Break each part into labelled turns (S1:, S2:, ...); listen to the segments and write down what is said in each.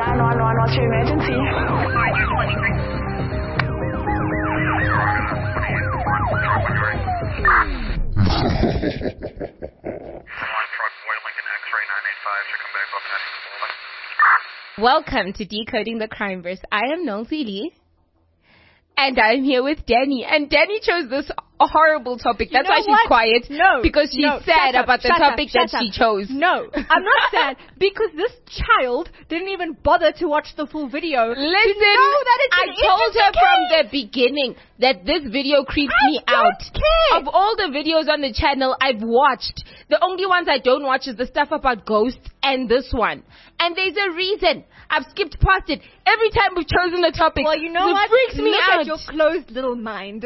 S1: 911, what's your emergency?
S2: Welcome to Decoding the Crimeverse. I am Nosy Lee. And I'm here with Danny. And Danny chose this horrible topic. That's why she's quiet.
S3: No.
S2: Because she's sad about the topic that she chose.
S3: No. I'm not sad because this child didn't even bother to watch the full video.
S2: Listen,
S3: I
S2: told her from the beginning that this video creeps me out.
S3: Care.
S2: Of all the videos on the channel I've watched, the only ones I don't watch is the stuff about ghosts and this one. And there's a reason. I've skipped past it. Every time we've chosen the topic,
S3: well, you know
S2: it
S3: what?
S2: freaks me
S3: Look
S2: out.
S3: at your closed little mind.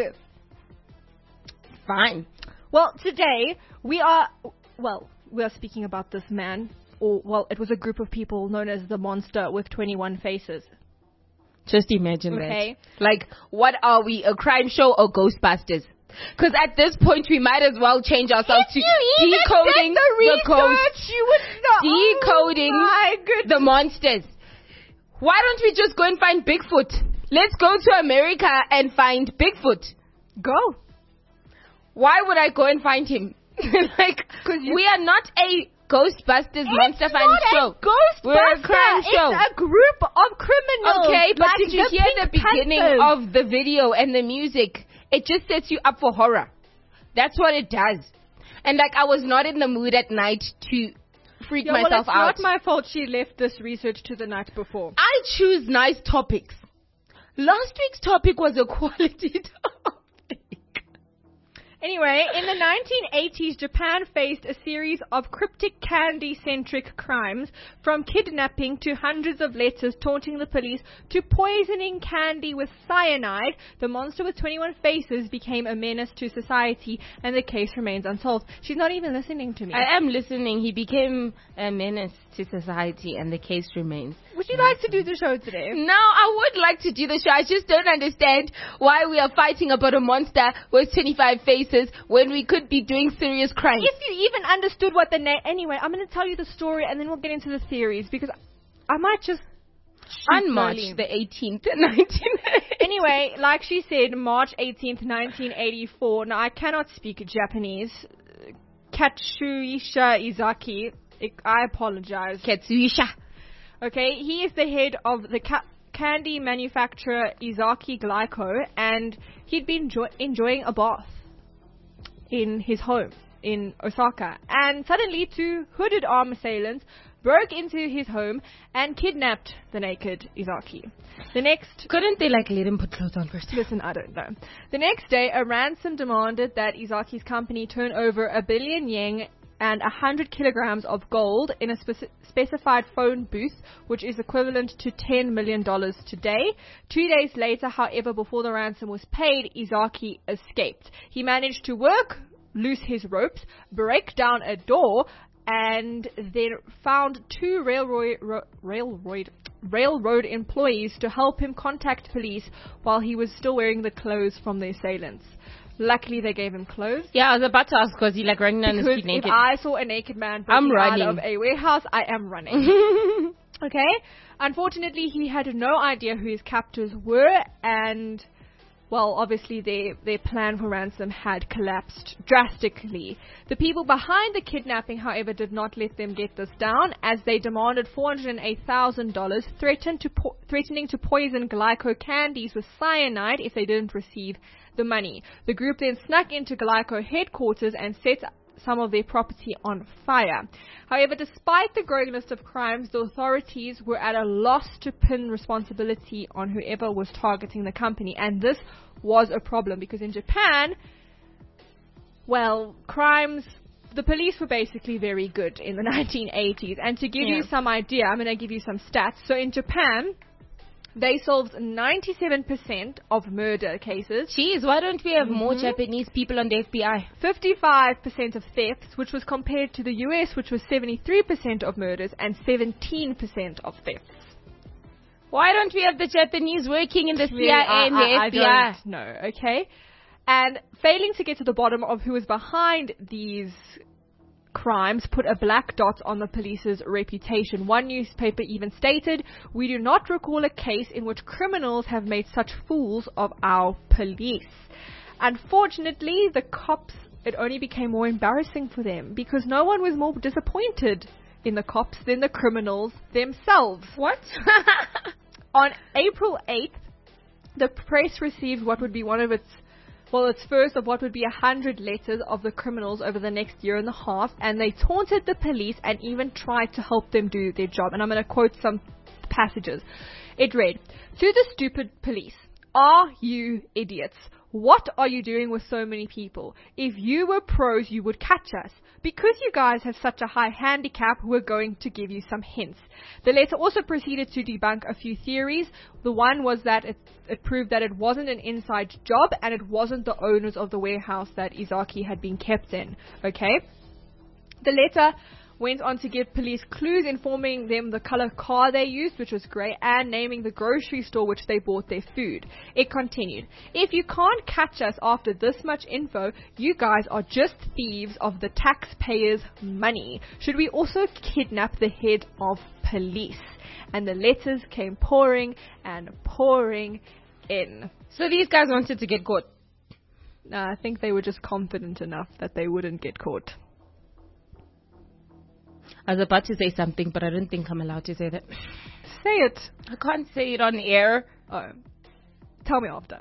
S2: Fine.
S3: Well, today we are speaking about this man, it was a group of people known as the Monster with 21 Faces.
S2: Just imagine
S3: that.
S2: Like, what are we, a crime show or Ghostbusters? Because at this point, we might as well change ourselves to decoding the ghosts, decoding the monsters. Why don't we just go and find Bigfoot? Let's go to America and find Bigfoot.
S3: Go.
S2: Why would I go and find him? We are not a Ghostbusters monster fan show. We're a crime show.
S3: It's a group of criminals.
S2: Okay, but
S3: like
S2: did you hear the beginning of the video and the music? It just sets you up for horror. That's what it does. And I was not in the mood at night to freak myself out.
S3: It's not my fault she left this research to the night before.
S2: I choose nice topics. Last week's topic was a quality topic.
S3: Anyway, in the 1980s, Japan faced a series of cryptic candy-centric crimes, from kidnapping to hundreds of letters taunting the police to poisoning candy with cyanide. The Monster with 21 Faces became a menace to society, and the case remains unsolved. She's not even listening to me.
S2: I am listening. He became a menace to society, and the case remains.
S3: Would you like to do the show today?
S2: No, I would like to do the show. I just don't understand why we are fighting about a monster with 25 faces when we could be doing serious crimes.
S3: If you even understood what the name... Anyway, I'm going to tell you the story and then we'll get into the theories because I might just...
S2: On March the 18th, 1980.
S3: Anyway, like she said, March 18th, 1984. Now, I cannot speak Japanese. Katsuhisa Izaki. I apologize.
S2: Katsuhisa.
S3: Okay, he is the head of the candy manufacturer Izaki Glyco, and he'd been enjoying a bath in his home in Osaka. And suddenly, two hooded armed assailants broke into his home and kidnapped the naked Izaki.
S2: Couldn't they let him put clothes on first?
S3: Listen, I don't know. The next day, a ransom demanded that Izaki's company turn over 1 billion yen and 100 kilograms of gold in a specified phone booth, which is equivalent to $10 million today. 2 days later, however, before the ransom was paid, Izaki escaped. He managed to work loose his ropes, break down a door, and then found two railroad employees to help him contact police while he was still wearing the clothes from the assailants. Luckily, they gave him clothes.
S2: Yeah, I was about to ask because he running down the street naked.
S3: If I saw a naked man out of a warehouse, I am running. Okay? Unfortunately, he had no idea who his captors were, and, well, obviously their plan for ransom had collapsed drastically. The people behind the kidnapping, however, did not let them get this down, as they demanded $408,000, threatening to poison Glyco candies with cyanide if they didn't receive the money. The group then snuck into Glyco headquarters and set some of their property on fire. However, despite the growing list of crimes, the authorities were at a loss to pin responsibility on whoever was targeting the company. And this was a problem because in Japan, well, crimes, the police were basically very good in the 1980s. And to give you some idea, I'm going to give you some stats. So in Japan, they solved 97% of murder cases.
S2: Jeez, why don't we have more Japanese people on the FBI?
S3: 55% of thefts, which was compared to the US, which was 73% of murders and 17% of thefts.
S2: Why don't we have the Japanese working in the CIA and the FBI?
S3: I don't know, okay? And failing to get to the bottom of who was behind these crimes put a black dot on the police's reputation. One newspaper even stated, "We do not recall a case in which criminals have made such fools of our police." Unfortunately, the cops, it only became more embarrassing for them because no one was more disappointed in the cops than the criminals themselves.
S2: What?
S3: On April 8th, the press received what would be its first of what would be 100 letters of the criminals over the next year and a half, and they taunted the police and even tried to help them do their job. And I'm going to quote some passages. It read, "To the stupid police, are you idiots? What are you doing with so many people? If you were pros, you would catch us. Because you guys have such a high handicap, we're going to give you some hints." The letter also proceeded to debunk a few theories. The one was that it proved that it wasn't an inside job and it wasn't the owners of the warehouse that Izaki had been kept in. Okay? The letter went on to give police clues informing them the color car they used, which was grey, and naming the grocery store which they bought their food. It continued, "If you can't catch us after this much info, you guys are just thieves of the taxpayers' money. Should we also kidnap the head of police?" And the letters came pouring and pouring in.
S2: So these guys wanted to get caught.
S3: I think they were just confident enough that they wouldn't get caught.
S2: I was about to say something, but I don't think I'm allowed to say that.
S3: Say it.
S2: I can't say it on air.
S3: Oh. Tell me after.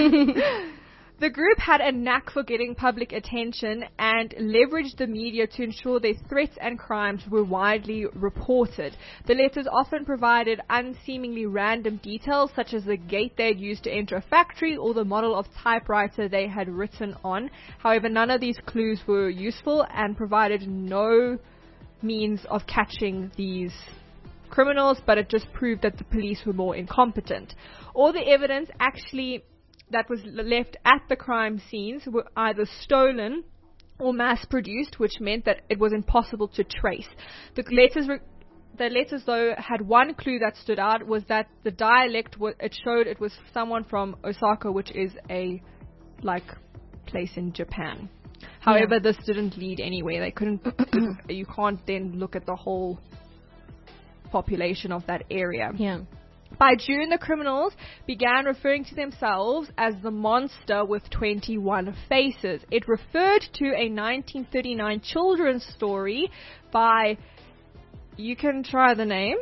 S3: The group had a knack for getting public attention and leveraged the media to ensure their threats and crimes were widely reported. The letters often provided unseemingly random details, such as the gate they had used to enter a factory or the model of typewriter they had written on. However, none of these clues were useful and provided no means of catching these criminals, but it just proved that the police were more incompetent. All the evidence actually that was left at the crime scenes were either stolen or mass-produced, which meant that it was impossible to trace. The letters, though, had one clue that stood out, was that the dialect, it showed it was someone from Osaka, which is a, place in Japan. However, this didn't lead anywhere. They couldn't, you can't then look at the whole population of that area.
S2: Yeah.
S3: By June, the criminals began referring to themselves as the Monster with 21 Faces. It referred to a 1939 children's story by, you can try the name,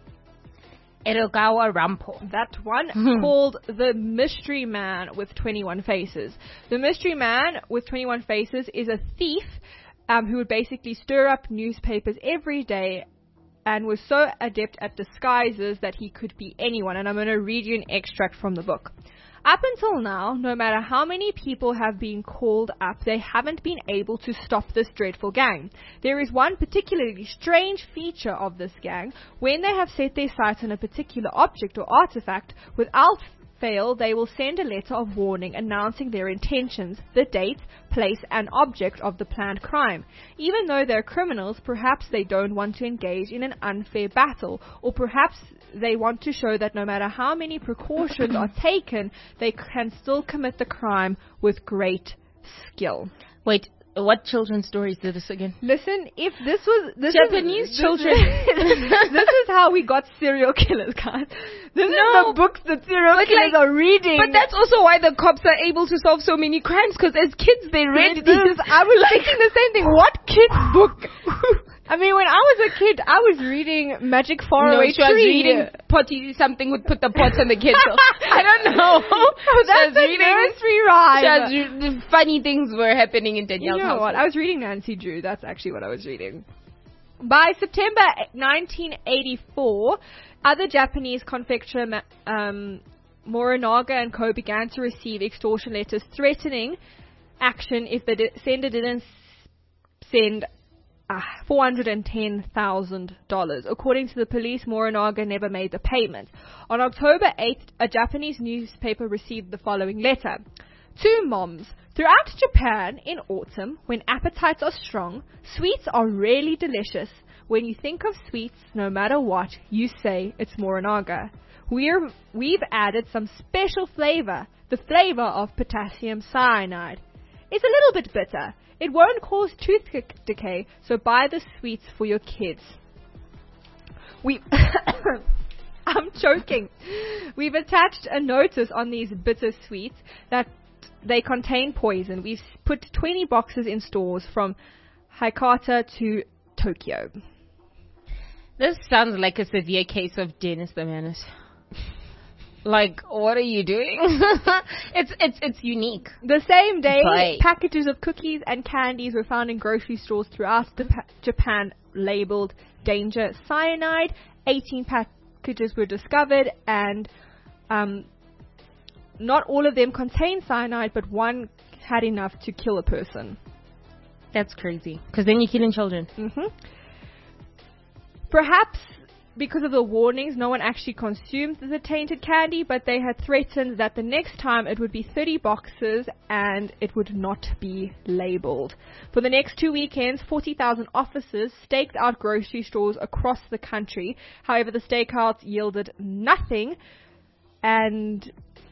S2: Edogawa Rampo.
S3: That one, called The Mystery Man with 21 Faces. The Mystery Man with 21 Faces is a thief who would basically stir up newspapers every day and was so adept at disguises that he could be anyone. And I'm going to read you an extract from the book. Up until now, no matter how many people have been called up, they haven't been able to stop this dreadful gang. There is one particularly strange feature of this gang. When they have set their sights on a particular object or artifact, without fail, they will send a letter of warning announcing their intentions, the date, place, and object of the planned crime. Even though they're criminals, perhaps they don't want to engage in an unfair battle, or perhaps they want to show that no matter how many precautions are taken, they can still commit the crime with great skill.
S2: Wait, what children's stories is this again?
S3: Listen, if this was
S2: Japanese children,
S3: this is how we got serial killers, guys. This is the books that serial killers are reading.
S2: But that's also why the cops are able to solve so many crimes, because as kids they read these.
S3: I was thinking the same thing. What kid's book? I mean, when I was a kid, I was reading Magic Faraway Tree.
S2: No, she was reading potty, something would put the pots on the kids. I don't know.
S3: That's a nursery rhyme.
S2: Funny things were happening in Danielle's house.
S3: You know what? I was reading Nancy Drew. That's actually what I was reading. By September 1984, other Japanese confectioner Morinaga and Co. began to receive extortion letters threatening action if the sender didn't send $410,000. According to the police, Morinaga never made the payment. On October 8th, a Japanese newspaper received the following letter. To moms, throughout Japan in autumn, when appetites are strong, sweets are really delicious. When you think of sweets, no matter what, you say it's Morinaga. We've added some special flavor, the flavor of potassium cyanide. It's a little bit bitter. It won't cause tooth decay, so buy the sweets for your kids. I'm choking. We've attached a notice on these bitter sweets that they contain poison. We've put 20 boxes in stores from Hakata to Tokyo.
S2: This sounds like a severe case of Dennis the Menace. Like, what are you doing? It's unique.
S3: The same day, packages of cookies and candies were found in grocery stores throughout Japan labeled Danger Cyanide. 18 packages were discovered, and not all of them contained cyanide, but one had enough to kill a person.
S2: That's crazy. Because then you're killing children.
S3: Mm-hmm. Perhaps because of the warnings, no one actually consumed the tainted candy, but they had threatened that the next time it would be 30 boxes and it would not be labeled. For the next 2 weekends, 40,000 officers staked out grocery stores across the country. However, the stakeouts yielded nothing, and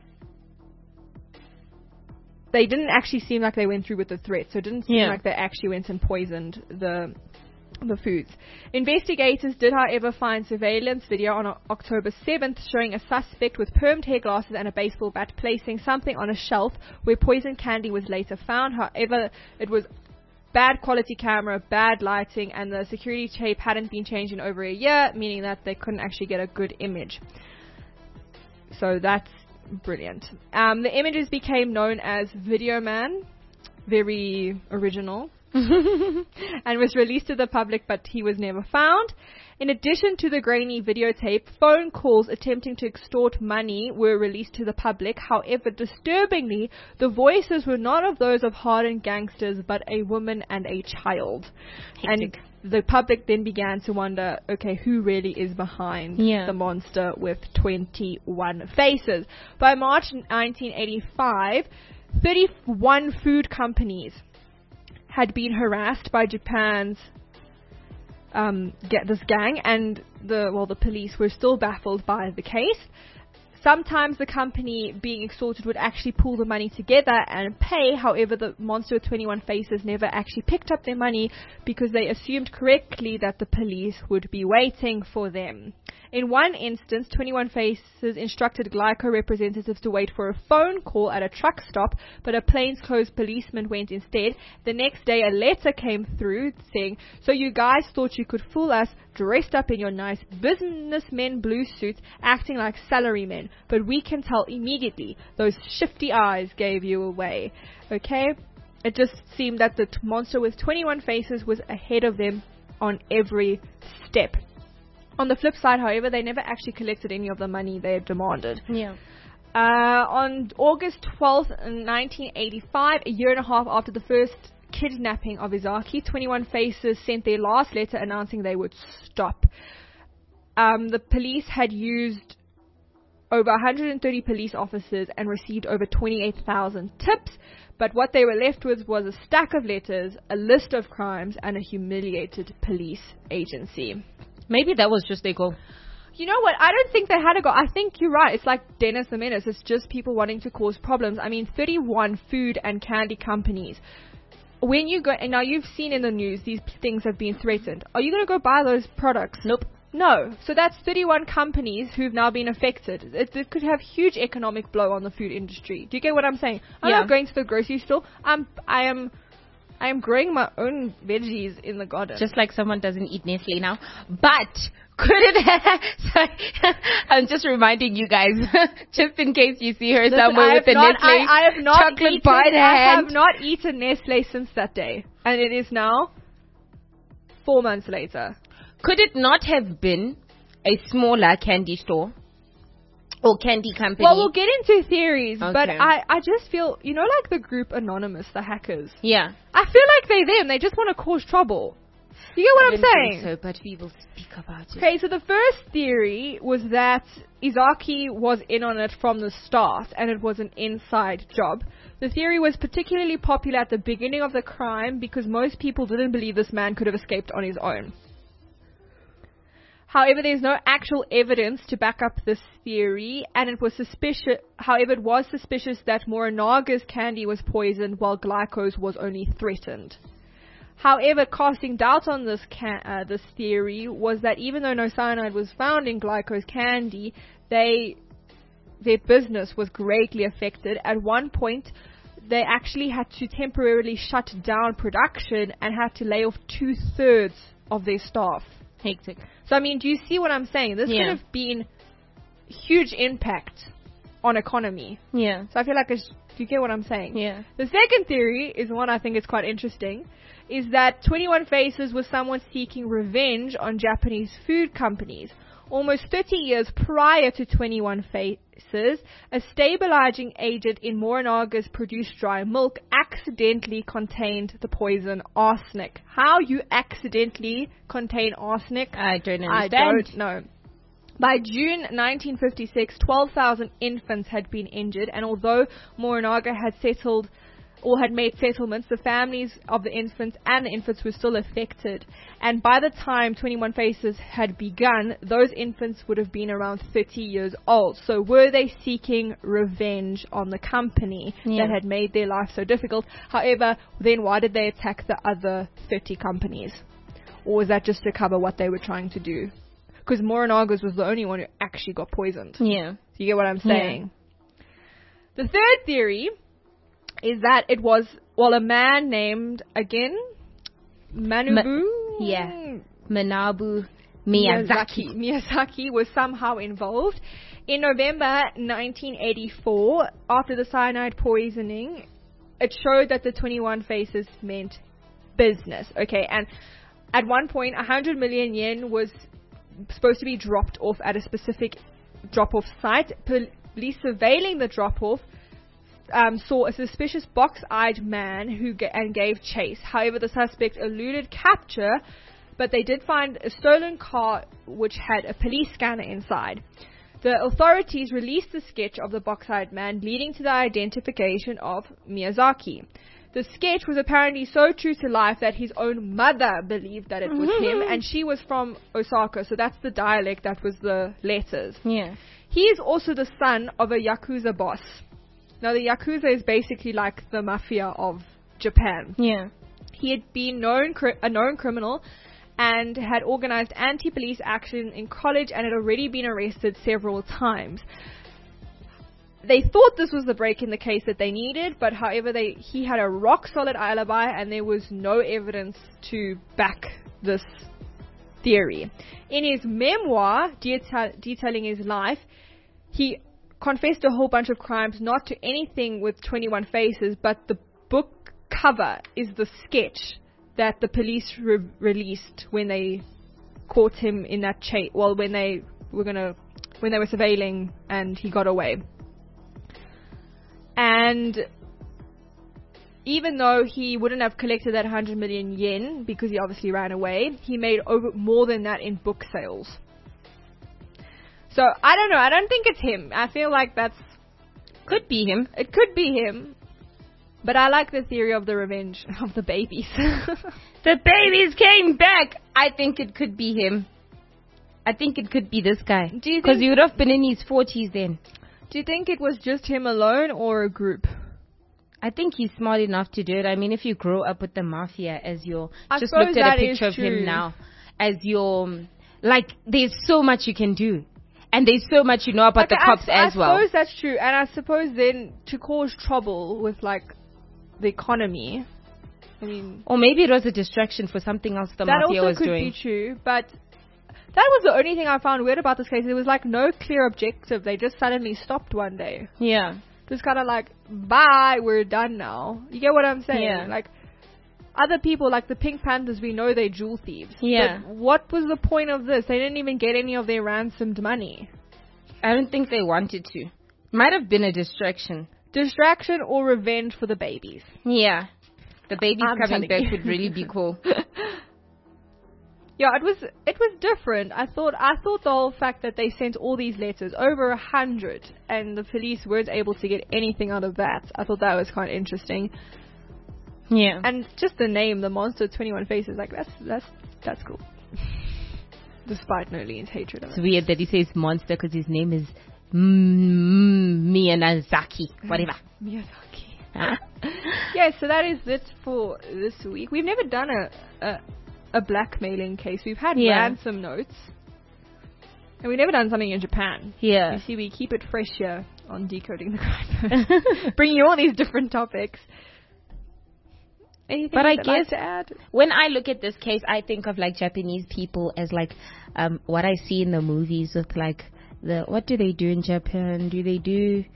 S3: they didn't actually seem like they went through with the threat, so it didn't seem like they actually went and poisoned the foods. Investigators did, however, find surveillance video on October 7th showing a suspect with permed hair glasses and a baseball bat placing something on a shelf where poison candy was later found. However, it was bad quality camera, bad lighting, and the security tape hadn't been changed in over a year, meaning that they couldn't actually get a good image. So that's brilliant. The images became known as Video Man. Very original. And was released to the public, but he was never found. In addition to the grainy videotape, phone calls attempting to extort money were released to the public. However, disturbingly, the voices were not of those of hardened gangsters, but a woman and a child. Hectic. And the public then began to wonder, okay, who really is behind the monster with 21 faces? By March 1985, 31 food companies had been harassed by Japan's this gang, and the police were still baffled by the case. Sometimes the company being extorted would actually pull the money together and pay. However, the monster with 21 faces never actually picked up their money because they assumed correctly that the police would be waiting for them. In one instance, 21 Faces instructed Glyco representatives to wait for a phone call at a truck stop, but a plainclothes policeman went instead. The next day, a letter came through saying, "So you guys thought you could fool us, dressed up in your nice businessmen blue suits, acting like salarymen, but we can tell immediately those shifty eyes gave you away." Okay? It just seemed that the monster with 21 faces was ahead of them on every step. On the flip side, however, they never actually collected any of the money they had demanded.
S2: Yeah.
S3: On August 12th, 1985, a year and a half after the first kidnapping of Izaki, 21 Faces sent their last letter announcing they would stop. The police had used over 130 police officers and received over 28,000 tips, but what they were left with was a stack of letters, a list of crimes, and a humiliated police agency.
S2: Maybe that was just their goal.
S3: You know what? I don't think they had a goal. I think you're right. It's like Dennis the Menace. It's just people wanting to cause problems. I mean, 31 food and candy companies. When you go, and now you've seen in the news, these things have been threatened. Are you going to go buy those products?
S2: Nope.
S3: No. So that's 31 companies who've now been affected. It could have huge economic blow on the food industry. Do you get what I'm saying? I'm not going to the grocery store. I am growing my own veggies in the garden.
S2: Just like someone doesn't eat Nestle now. But could it sorry, I'm just reminding you guys, just in case you see her somewhere with a Nestle chocolate bar in her hand.
S3: I have not eaten Nestle since that day. And it is now 4 months later.
S2: Could it not have been a smaller candy store? Or candy company?
S3: Well, we'll get into theories, but I just feel, you know, like the group Anonymous, the hackers.
S2: Yeah.
S3: I feel like they're them. They just want to cause trouble. You get what I'm saying?
S2: So, but we will speak about it.
S3: Okay, so the first theory was that Izaki was in on it from the start, and it was an inside job. The theory was particularly popular at the beginning of the crime because most people didn't believe this man could have escaped on his own. However, there's no actual evidence to back up this theory, and it was suspicious that Moranaga's candy was poisoned while Glyco's was only threatened. However, casting doubt on this theory was that even though no cyanide was found in Glyco's candy, their business was greatly affected. At one point, they actually had to temporarily shut down production and had to lay off 2/3 of their staff.
S2: Hectic.
S3: So, I mean, do you see what I'm saying? This could have been huge impact on economy.
S2: Yeah.
S3: So I feel like do you get what I'm saying?
S2: Yeah.
S3: The second theory is one I think is quite interesting, is that 21 Faces was someone seeking revenge on Japanese food companies. Almost 30 years prior to 21 Faces, a stabilizing agent in Moranaga's produced dry milk accidentally contained the poison arsenic. How you accidentally contain arsenic?
S2: I don't understand.
S3: I don't know. By June 1956, 12,000 infants had been injured, and although Moranaga had made settlements, the families of the infants were still affected. And by the time 21 Faces had begun, those infants would have been around 30 years old. So were they seeking revenge on the company that had made their life so difficult? However, then why did they attack the other 30 companies? Or was that just to cover what they were trying to do? Because Moranaga's was the only one who actually got poisoned.
S2: Yeah.
S3: So you get what I'm saying? Yeah. The third theory is that it was, a man named, again, Manabu Miyazaki was somehow involved. In November 1984, after the cyanide poisoning, it showed that the 21 Faces meant business. Okay, and at one point, 100 million yen was supposed to be dropped off at a specific drop-off site. Police surveilling the drop-off saw a suspicious box-eyed man and gave chase. However, the suspect eluded capture, but they did find a stolen car which had a police scanner inside. The authorities released the sketch of the box-eyed man, leading to the identification of Miyazaki. The sketch was apparently so true to life that his own mother believed that it was him, and she was from Osaka, so that's the dialect, that was the letters.
S2: Yeah.
S3: He is also the son of a Yakuza boss. Now, the Yakuza is basically like the mafia of Japan.
S2: Yeah.
S3: He had been a known criminal and had organized anti-police action in college and had already been arrested several times. They thought this was the break in the case that they needed, but however, he had a rock-solid alibi and there was no evidence to back this theory. In his memoir, detailing his life, he confessed a whole bunch of crimes, not to anything with 21 Faces, but the book cover is the sketch that the police released when they caught him in that chase. Well, when they were surveilling and he got away. And even though he wouldn't have collected that 100 million yen because he obviously ran away, he made more than that in book sales. So, I don't know. I don't think it's him. I feel like
S2: could be him.
S3: It could be him. But I like the theory of the revenge of the babies.
S2: The babies came back. I think it could be him. I think it could be this guy. Do you think? Because he would have been in his 40s then.
S3: Do you think it was just him alone or a group?
S2: I think he's smart enough to do it. I mean, if you grow up with the mafia as your... Just looked at a picture of him now. As your... Like, there's so much you can do. And there's so much you know about the cops as well.
S3: I suppose that's true. And I suppose then to cause trouble with, like, the economy... I mean...
S2: Or maybe it was a distraction for something else the mafia was doing.
S3: That also could be true, but... That was the only thing I found weird about this case. There was like no clear objective. They just suddenly stopped one day.
S2: Yeah.
S3: Just kind of like, bye, we're done now. You get what I'm saying?
S2: Yeah.
S3: Like, other people, like the Pink Panthers, we know they're jewel thieves.
S2: Yeah.
S3: But what was the point of this? They didn't even get any of their ransomed money.
S2: I don't think they wanted to. Might have been a distraction.
S3: Distraction or revenge for the babies.
S2: Yeah. The babies coming back would really be cool.
S3: Yeah, it was different. I thought the whole fact that they sent all these letters, over 100, and the police weren't able to get anything out of that. I thought that was quite interesting.
S2: Yeah.
S3: And just the name, the Monster 21 Faces, like that's cool. Despite Nolene's hatred of it.
S2: It's weird that he says monster because his name is Miyazaki. Whatever.
S3: Miyazaki. Yeah, so that is it for this week. We've never done a blackmailing case. We've had ransom notes. And we've never done something in Japan.
S2: Yeah.
S3: You see, we keep it fresh here on Decoding the Crime. Bringing you all these different topics. Anything
S2: but I guess
S3: like to add?
S2: When I look at this case, I think of like Japanese people as like what I see in the movies with like what do they do in Japan? Do they do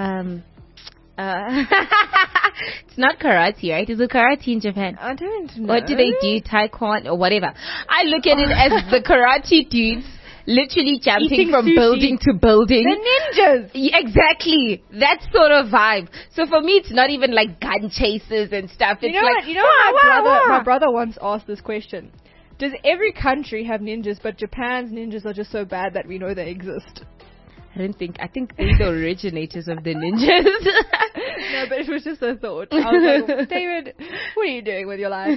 S2: it's not karate, right? Is it karate in Japan?
S3: I don't know.
S2: What do they do? Taekwondo or whatever. I look at it as the karate dudes literally jumping from building to building.
S3: The ninjas!
S2: Yeah, exactly. That sort of vibe. So for me, it's not even like gun chases and stuff. It's
S3: my brother once asked this question. Does every country have ninjas, but Japan's ninjas are just so bad that we know they exist?
S2: I think they're the originators of the ninjas.
S3: No, but it was just a thought. I was like, David, what are you doing with your life?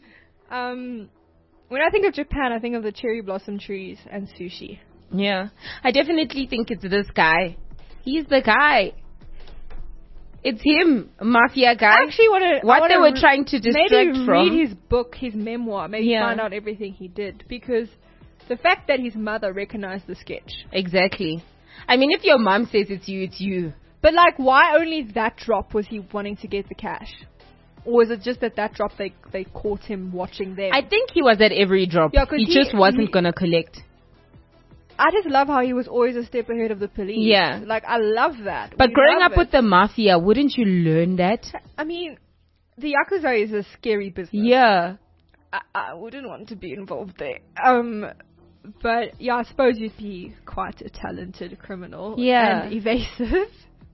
S3: When I think of Japan, I think of the cherry blossom trees and sushi.
S2: Yeah. I definitely think it's this guy. He's the guy. It's him, mafia guy.
S3: I actually
S2: what they were trying to distract
S3: maybe
S2: from.
S3: Read his book, his memoir, maybe find out everything he did. Because the fact that his mother recognized the sketch.
S2: Exactly. I mean, if your mom says it's you, it's you.
S3: But like, why only that drop was he wanting to get the cash? Or was it just that drop they caught him watching them?
S2: I think he was at every drop. Yeah, he just wasn't going to collect.
S3: I just love how he was always a step ahead of the police.
S2: Yeah.
S3: Like, I love that.
S2: But growing up with the mafia, wouldn't you learn that?
S3: I mean, the Yakuza is a scary business.
S2: Yeah.
S3: I wouldn't want to be involved there. But yeah, I suppose you'd be quite a talented criminal.
S2: Yeah.
S3: And evasive.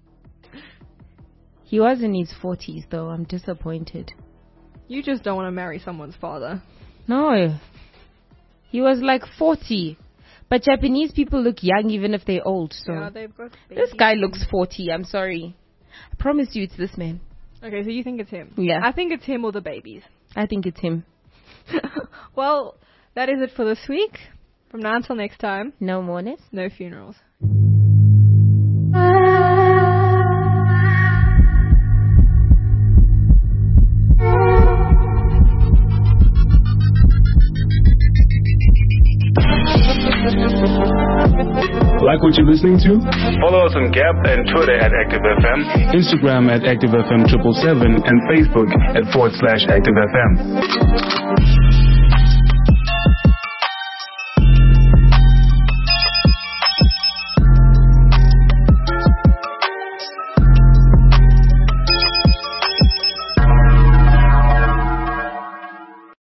S2: He was in his 40s, though. I'm disappointed.
S3: You just don't want to marry someone's father.
S2: No. He was like 40. But Japanese people look young even if they're old. So
S3: yeah, they've got babies.
S2: This guy looks 40. I'm sorry. I promise you it's this man.
S3: Okay, so you think it's him?
S2: Yeah.
S3: I think it's him or the babies.
S2: I think it's him.
S3: Well, that is it for this week. From now until next time.
S2: No mourners.
S3: No funerals.
S1: Like what you're listening to?
S4: Follow us on Gap and Twitter at ActiveFM,
S1: Instagram at ActiveFM777, and Facebook at /ActiveFM.